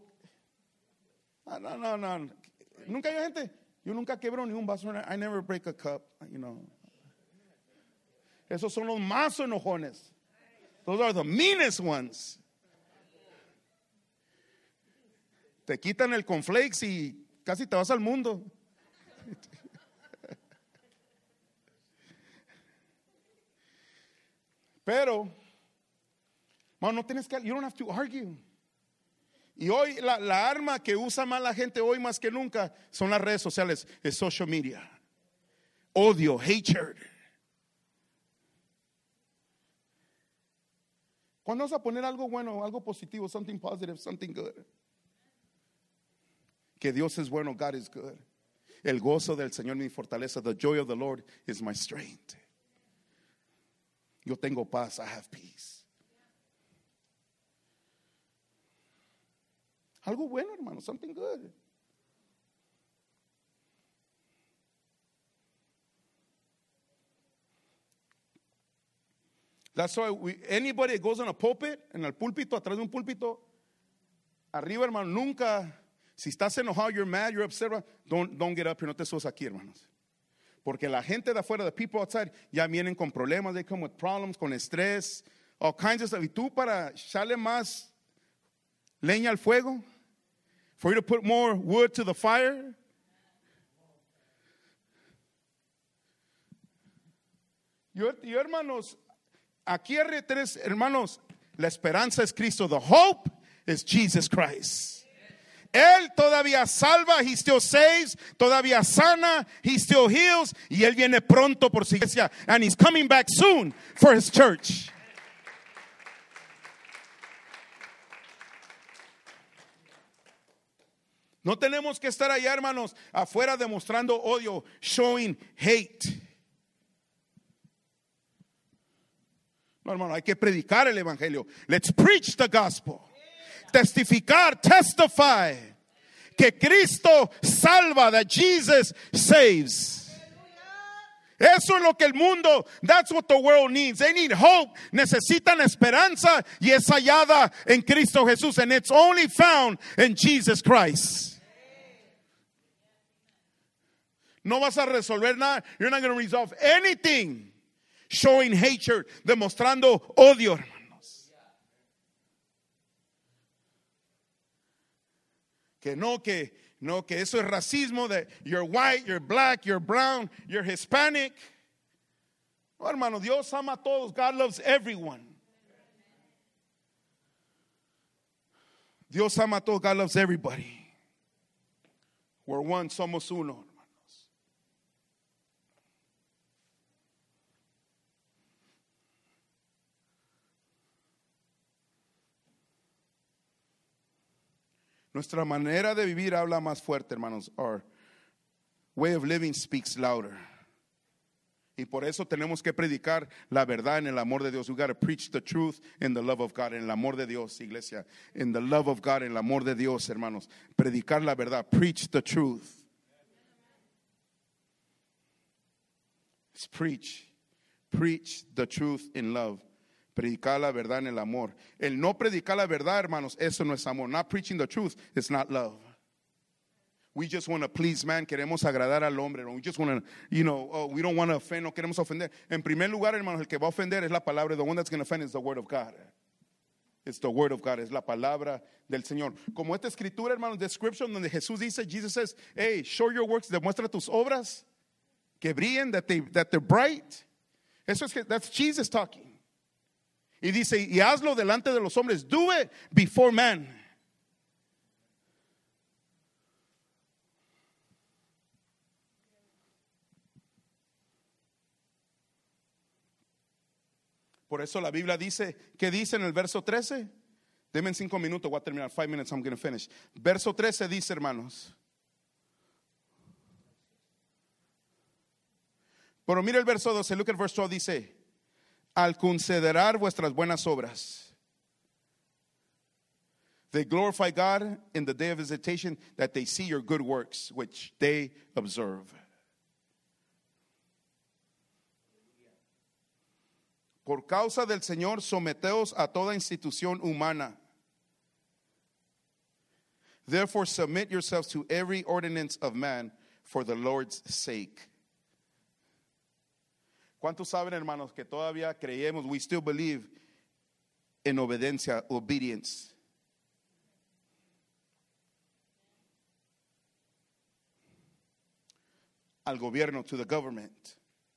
No. Nunca hay gente, yo nunca quebro ni un vaso. I never break a cup, you know. Esos son los más enojones. Those are the meanest ones. Te quitan el cornflakes y casi te vas al mundo. Pero, no tienes que, you don't have to argue. Y hoy la arma que usa más la gente hoy más que nunca son las redes sociales, es social media. Odio, hatred. ¿Cuándo vas a poner algo bueno, algo positivo, something positive, something good? Que Dios es bueno, God is good. El gozo del Señor es mi fortaleza. The joy of the Lord is my strength. Yo tengo paz, I have peace. Algo bueno, hermano, something good. That's why anybody that goes on a pulpit, en el púlpito, atrás de un púlpito, arriba, hermano, nunca, si estás enojado, you're mad, you're upset, don't get up here, no te subas aquí, hermanos. Porque la gente de afuera, the people outside, ya vienen con problemas, they come with problems, con estrés, all kinds of stuff. Y tú para echarle más leña al fuego, for you to put more wood to the fire. Yo hermanos, aquí hay tres hermanos, la esperanza es Cristo, the hope is Jesus Christ. Él todavía salva, he still saves, todavía sana, he still heals, y Él viene pronto por su iglesia, and he's coming back soon for his church. No tenemos que estar allá, hermanos, afuera demostrando odio, showing hate. No, hermano, hay que predicar el evangelio. Let's preach the gospel. Testificar, testify que Cristo salva, that Jesus saves. Eso es lo que el mundo, that's what the world needs. They need hope, necesitan esperanza, y es hallada en Cristo Jesús, and it's only found in Jesus Christ. No vas a resolver nada, you're not going to resolve anything showing hatred, demostrando odio, hermanos. Que eso es racismo, that you're white, you're black, you're brown, you're Hispanic. No, hermano, Dios ama a todos. God loves everyone. Dios ama a todos. God loves everybody. We're one, somos uno, hermanos. Nuestra manera de vivir habla más fuerte, hermanos. Our way of living speaks louder. Y por eso tenemos que predicar la verdad en el amor de Dios. We got to preach the truth in the love of God. En el amor de Dios, iglesia. In the love of God, en el amor de Dios, hermanos. Predicar la verdad. Preach the truth. Let's preach. Preach the truth in love. Predicar la verdad en el amor. El no predicar la verdad, hermanos, eso no es amor. Not preaching the truth is not love. We just want to please man. Queremos agradar al hombre. We just want to, we don't want to offend. No queremos ofender. En primer lugar, hermanos, el que va a ofender es la palabra. The one that's going to offend is the word of God. It's the word of God. Es la palabra del Señor. Como esta escritura, hermanos, description donde Jesús dice, Jesus says, hey, show your works. Demuestra tus obras que brillen, that they're bright. That's Jesus talking. Y dice, y hazlo delante de los hombres. Do it before man. Por eso la Biblia dice, ¿qué dice en el verso 13? Denme 5 minutos, voy a terminar. 5 minutes, I'm going to finish. Verso 13 dice, hermanos. Pero mira el verso 12, look at verse 12, dice, al considerar vuestras buenas obras, they glorify God in the day of visitation, that they see your good works, which they observe. Por causa del Señor, someteos a toda institución humana. Therefore, submit yourselves to every ordinance of man for the Lord's sake. ¿Cuántos saben, hermanos, que todavía creemos, we still believe in obediencia, obedience? Al gobierno, to the government.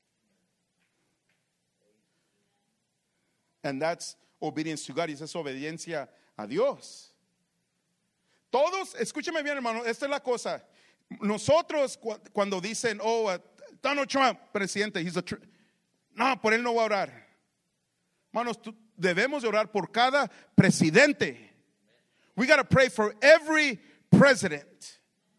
And that's obedience to God. Y esa es obediencia a Dios. Todos, escúcheme bien, hermano, esta es la cosa. Nosotros cuando dicen, Donald Trump, presidente, no, por él no voy a orar. Hermanos, debemos de orar por cada presidente. We got to pray for every president.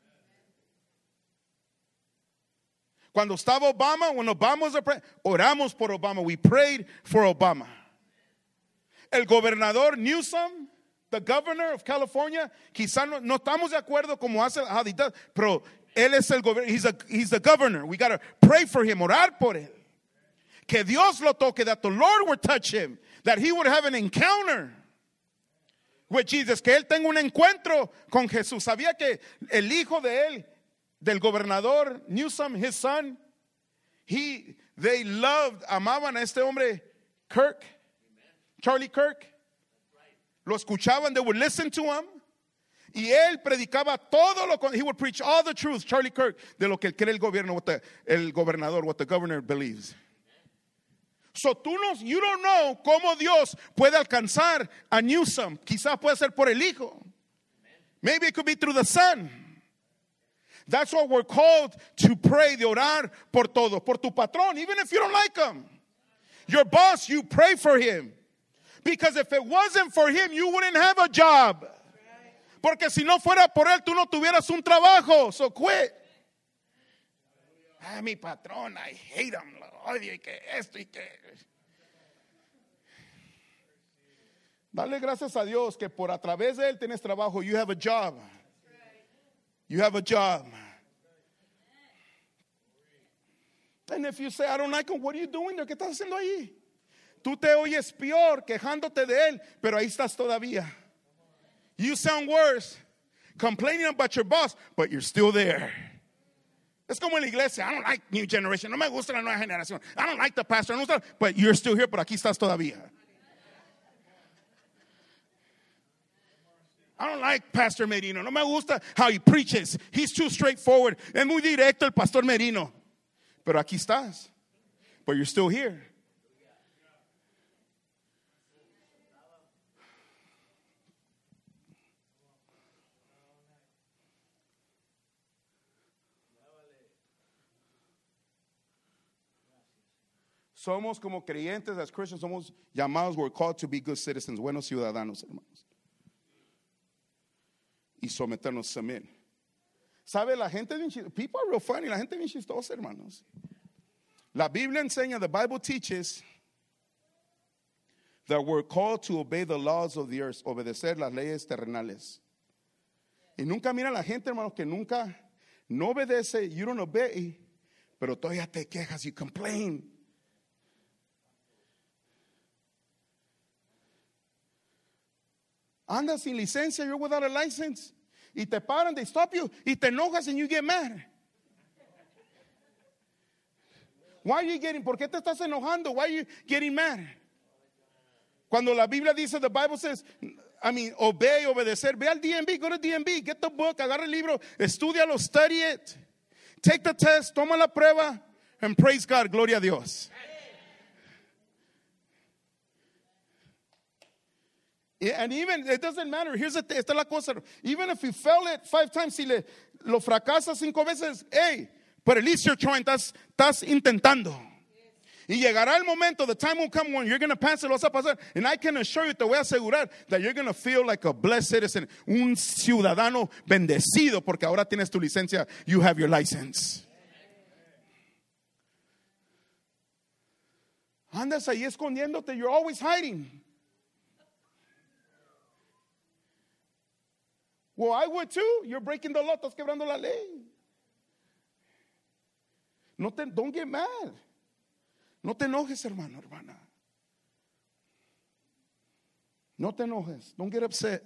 Cuando estaba Obama, when Obama was oramos por Obama. We prayed for Obama. El gobernador Newsom, the governor of California, quizás no estamos de acuerdo como hace, how he does, pero él es el gobernador, he's the governor. We got to pray for him, orar por él. Que Dios lo toque, that the Lord would touch him, that he would have an encounter with Jesus, que él tenga un encuentro con Jesús. ¿Sabía que el hijo de él, del gobernador Newsom, his son, they loved, amaban a este hombre Kirk, Charlie Kirk? Lo escuchaban, they would listen to him. Y él predicaba todo he would preach all the truth, Charlie Kirk, de lo que cree el gobierno, el gobernador, what the governor believes. So you don't know cómo Dios puede alcanzar a Newsom. Quizás puede ser por el hijo. Maybe it could be through the son. That's what we're called to pray, de orar por todo, por tu patrón, even if you don't like him. Your boss, you pray for him. Because if it wasn't for him, you wouldn't have a job. Porque si no fuera por él, tú no tuvieras un trabajo. So quit. Mi patrón, I hate him, lo odio y que esto y que. Dale gracias a Dios que por a través de él tienes trabajo. You have a job. You have a job. And if you say, I don't like him, what are you doing there? ¿Qué estás haciendo ahí? Tú te oyes peor quejándote de él, pero ahí estás todavía. You sound worse complaining about your boss, but you're still there. Es como en la iglesia. I don't like new generation. No me gusta la nueva generación. I don't like the pastor. No gusta, but you're still here, pero aquí estás todavía. I don't like Pastor Merino. No me gusta how he preaches. He's too straightforward. Es muy directo el Pastor Merino. Pero aquí estás. But you're still here. Somos como creyentes, as Christians, somos llamados, we're called to be good citizens, buenos ciudadanos, hermanos. Y someternos, submit. ¿Sabe? La gente, people are real funny, la gente bien chistosa, hermanos. La Biblia enseña, the Bible teaches that we're called to obey the laws of the earth, obedecer las leyes terrenales. Y nunca mira la gente, hermanos, que nunca no obedece, you don't obey, pero todavía te quejas, you complain. Andas sin licencia, you're without a license. Y te paran, they stop you, y te enojas and you get mad. Why are you getting, ¿por qué te estás enojando? Why are you getting mad? Cuando la Biblia dice, the Bible says, obey, obedecer. Ve al DMV, go to DMV, get the book, agarra el libro, estudialo, study it. Take the test, toma la prueba, and praise God, gloria a Dios. And even, it doesn't matter. Esta es la cosa. Even if you fail it 5 times, si lo fracasas 5 veces, hey, but at least you're trying, estás intentando. Y llegará el momento, the time will come when you're going to pass it, lo vas a pasar. And I can assure you, te voy a asegurar, that you're going to feel like a blessed citizen, un ciudadano bendecido, porque ahora tienes tu licencia, you have your license. Andas ahí escondiéndote. You're always hiding. Well, I would too. You're breaking the law. Estás quebrando la ley. Don't get mad. No te enojes, hermano, hermana. No te enojes. Don't get upset.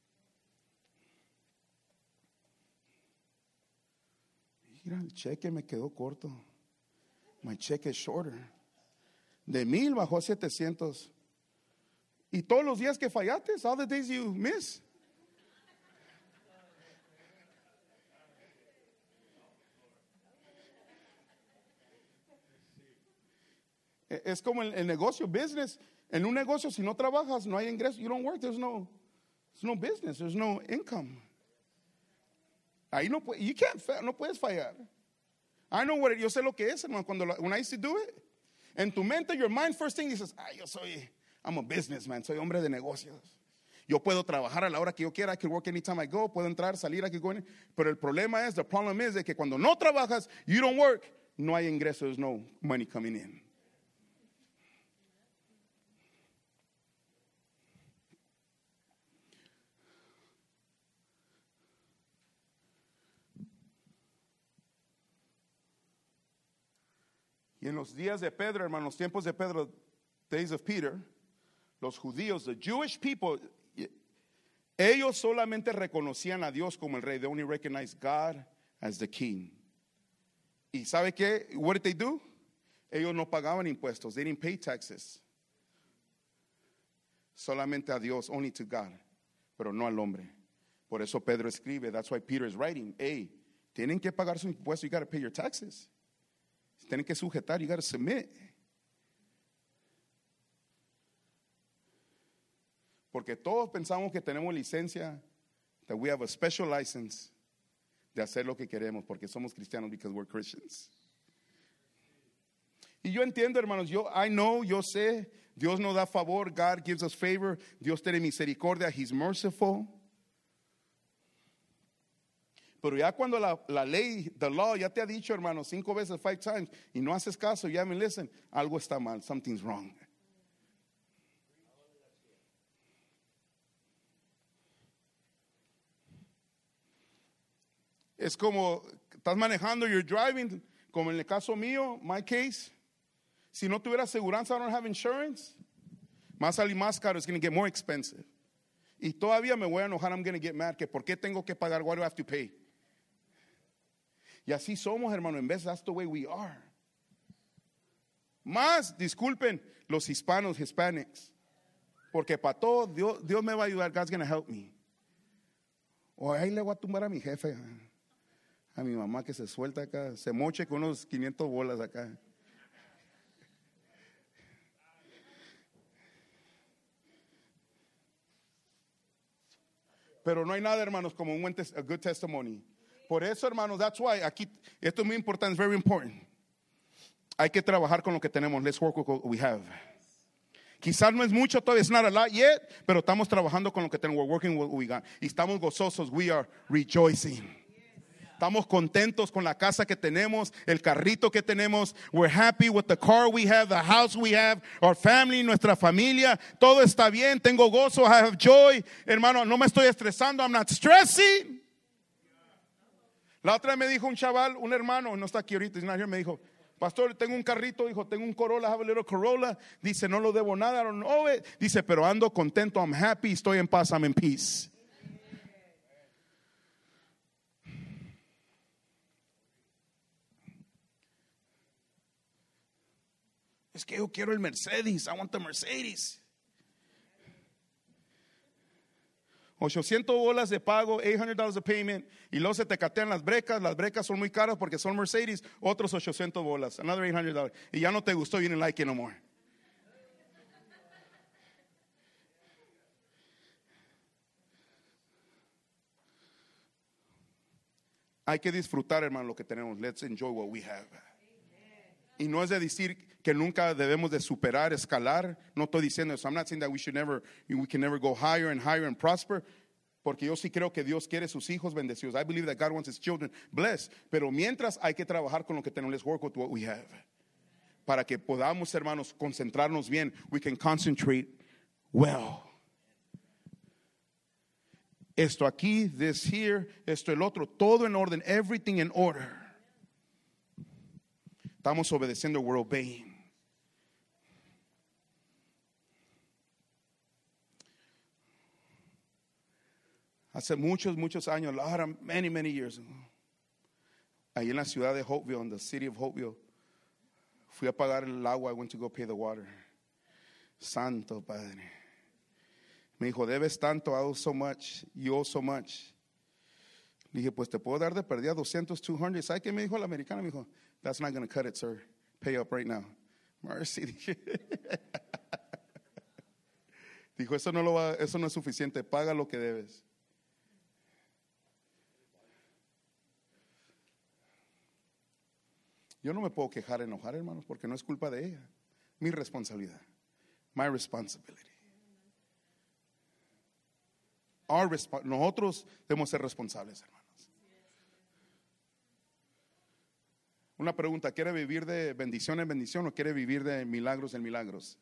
Mira, el cheque me quedó corto. My check is shorter. De 1,000 bajó a 700. Y todos los días que fallaste, all the days you miss. Es como el negocio, business. En un negocio, si no trabajas, no hay ingresos. You don't work, there's no business, there's no income. Ahí no puedes fallar. I know what yo sé lo que es, hermano. When I used to do it, en tu mente, your mind, first thing dices, I'm a businessman, soy hombre de negocios. Yo puedo trabajar a la hora que yo quiera, I can work anytime I go, puedo entrar, salir, I can go in. Pero el problema es, the problem is, de que cuando no trabajas, you don't work, no hay ingresos, there's no money coming in. Y en los días de Pedro, hermanos, tiempos de Pedro, days of Peter, los judíos, the Jewish people, ellos solamente reconocían a Dios como el rey. They only recognized God as the king. ¿Y sabe qué? What did they do? Ellos no pagaban impuestos. They didn't pay taxes. Solamente a Dios, only to God, pero no al hombre. Por eso Pedro escribe, that's why Peter is writing, hey, tienen que pagar sus impuestos, you got to pay your taxes. Tienen que sujetar, you got to submit. Porque todos pensamos que tenemos licencia, that we have a special license de hacer lo que queremos, porque somos cristianos, because we're Christians. Y yo entiendo, hermanos, yo sé, Dios nos da favor, God gives us favor, Dios tiene misericordia, He's merciful. Pero ya cuando la ley, the law, ya te ha dicho, hermano, 5 veces, 5 times, y no haces caso, you haven't listened, algo está mal, something's wrong. Es como, estás manejando, you're driving, como en el caso mío, my case, si no tuviera aseguranza, I don't have insurance, más salir más caro, it's going to get more expensive. Y todavía me voy a enojar, I'm going to get mad, que ¿por qué tengo que pagar? Why do I have to pay? Y así somos, hermano, en vez, that's the way we are. Más, disculpen, los hispanos, Hispanics, porque para todo, Dios me va a ayudar, God's going to help me. O ahí le voy a tumbar a mi jefe, a mi mamá que se suelta acá, se moche con unos 500 bolas acá. Pero no hay nada, hermanos, como a good testimony. Por eso, hermanos, that's why aquí, esto es muy importante, it's very important. Hay que trabajar con lo que tenemos. Let's work with what we have. Quizás no es mucho todavía, it's not a lot yet, pero estamos trabajando con lo que tenemos. We're working with what we got. Y estamos gozosos, we are rejoicing. Estamos contentos con la casa que tenemos, el carrito que tenemos. We're happy with the car we have, the house we have, our family, nuestra familia. Todo está bien, tengo gozo, I have joy. Hermano, no me estoy estresando, I'm not stressing. La otra me dijo un chaval, un hermano, no está aquí ahorita, me dijo, pastor, tengo un carrito, dijo, tengo un Corolla, I have a little Corolla. Dice, no lo debo nada, I don't know it. Dice, pero ando contento, I'm happy, estoy en paz, I'm in peace. Es que yo quiero el Mercedes, I want the Mercedes. $800 de pago, $800 de payment, y luego se te catean las brecas son muy caras porque son Mercedes, otros $800, another $800, y ya no te gustó, you didn't like it no more. Hay que disfrutar, hermano, lo que tenemos. Let's enjoy what we have. Y no es de decir que nunca debemos de superar, escalar. No estoy diciendo eso. I'm not saying that we can never go higher and higher and prosper. Porque yo sí creo que Dios quiere sus hijos bendecidos. I believe that God wants His children blessed. Pero mientras hay que trabajar con lo que tenemos. Let's work with what we have. para que podamos, hermanos, concentrarnos bien. We can concentrate well. Esto aquí, this here, esto el otro, todo en orden, everything in order. Estamos obedeciendo, we're obeying. Hace muchos años, many years ago, ahí en la ciudad de Hopeville, in the city of Hopeville, fui a pagar el agua. I went to go pay the water. Santo Padre. Me dijo, debes tanto, I owe so much, you owe so much. Le dije, pues te puedo dar de perdida 200, 200. ¿Sabe qué me dijo el americano? Me dijo, that's not going to cut it, sir. Pay up right now. Mercy. Dijo, eso no es suficiente. Paga lo que debes. Yo no me puedo quejar, enojar, hermanos, porque no es culpa de ella. Mi responsabilidad. My responsibility. Nosotros debemos ser responsables, hermanos. Una pregunta, ¿quiere vivir de bendición en bendición o quiere vivir de milagros en milagros?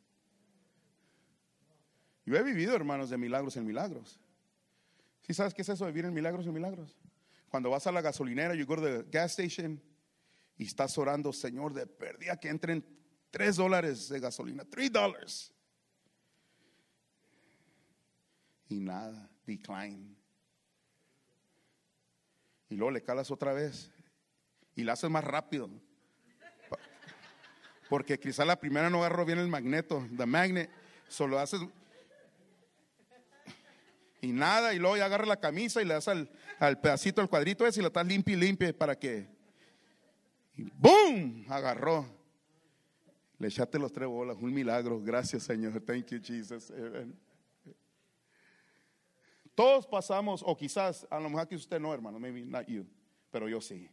Yo he vivido, hermanos, de milagros en milagros. ¿Sí sabes qué es eso de vivir en milagros en milagros? Cuando vas a la gasolinera, you go to the gas station y estás orando, Señor, de perdida que entren $3 de gasolina, $3. Y nada, decline. Y luego le calas otra vez y la haces más rápido. Porque quizá la primera no agarró bien el magneto, the magnet, solo haces y nada, y luego ya agarra la camisa y le das al pedacito, al cuadrito ese y lo estás limpia para que, y ¡boom! Agarró. Le echaste los 3 bolas, un milagro. Gracias, Señor. Thank you, Jesus. Todos pasamos, o quizás, a lo mejor que usted no, hermano, maybe not you, pero yo sí.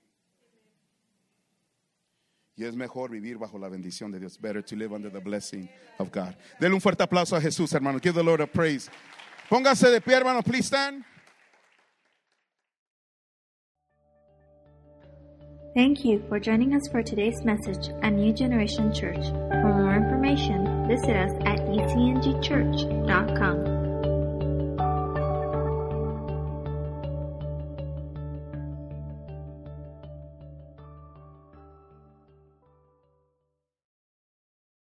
Y es mejor vivir bajo la bendición de Dios. Better to live under the blessing of God. Denle un fuerte aplauso a Jesús, hermano. Give the Lord a praise. Póngase de pie, hermano. Please stand. Thank you for joining us for today's message at New Generation Church. For more information, visit us at ecngchurch.com.